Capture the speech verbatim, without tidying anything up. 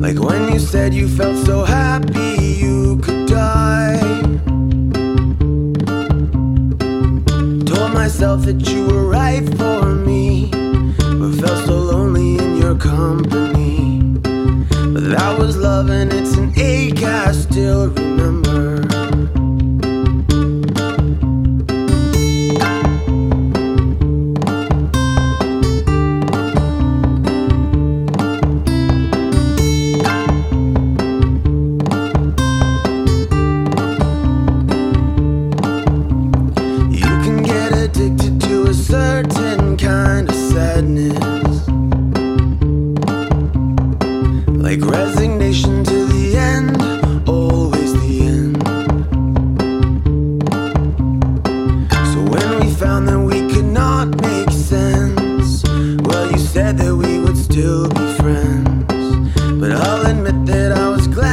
Like when you said you felt so happy you could die. Told myself that you were right for me, but felt so lonely in your company. But that was love and it's an ache I still remember. Certain kind of sadness, like resignation to the end, always the end. So when we found that we could not make sense, well, you said that we would still be friends. But I'll admit that I was glad